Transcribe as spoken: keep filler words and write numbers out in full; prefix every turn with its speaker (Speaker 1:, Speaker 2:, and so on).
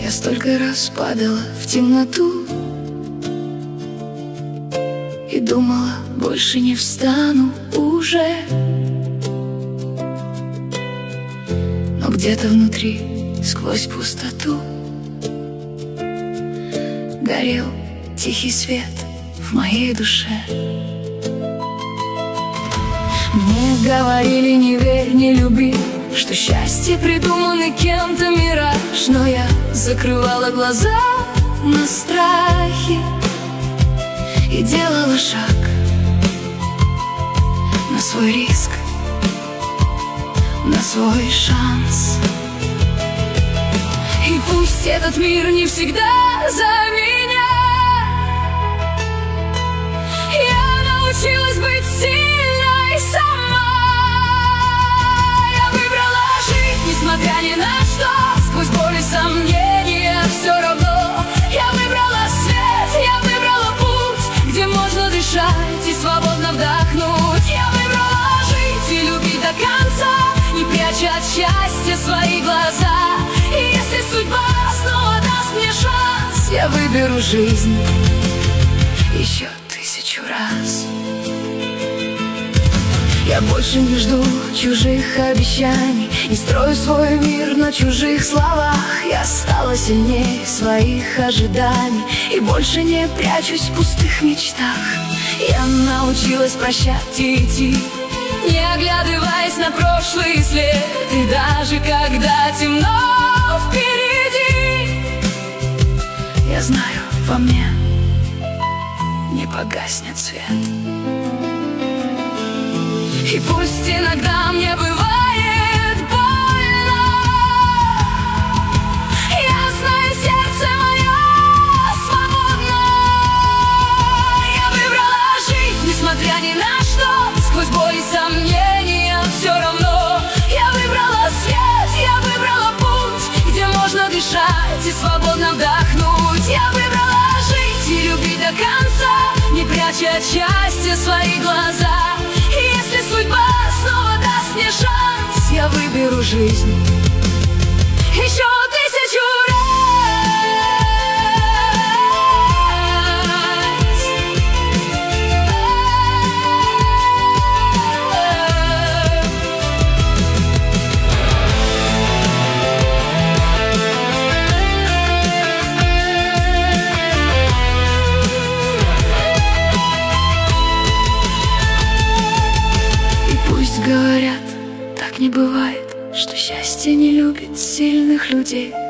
Speaker 1: Я столько раз падала в темноту и думала, больше не встану уже. Но где-то внутри, сквозь пустоту, горел тихий свет в моей душе. Мне говорили: не верь, не люби, что счастье придумано кем-то мираж. Но я закрывала глаза на страхи и делала шаг на свой риск, на свой шанс. И пусть этот мир не всегда за меня, я научилась быть сильной сама. Я выбрала жить, несмотря ни на что, сквозь боль и сомнения все равно. Я выбрала свет, я выбрала путь, где можно дышать и свободно вдохнуть. Я выбрала жить и любить до конца, не пряча от счастья свои глаза. И если судьба снова даст мне шанс, я выберу жизнь еще тысячу раз. Я больше не жду чужих обещаний, не строю свой мир на чужих словах. Я стала сильнее своих ожиданий и больше не прячусь в пустых мечтах. Я научилась прощать и идти, не оглядываясь на прошлый след. И даже когда темно впереди, я знаю, во мне не погаснет свет. И пусть иногда мне бывает больно, я знаю, сердце мое свободно. Я выбрала жить, несмотря ни на что, сквозь боль и сомнения все равно. Я выбрала свет, я выбрала путь, где можно дышать и свободно вдохнуть. Я выбрала жить и любить до конца, не пряча от счастья свои глаза. И если судьба снова даст мне шанс, я выберу жизнь еще тысячу раз. Говорят, так не бывает, что счастье не любит сильных людей.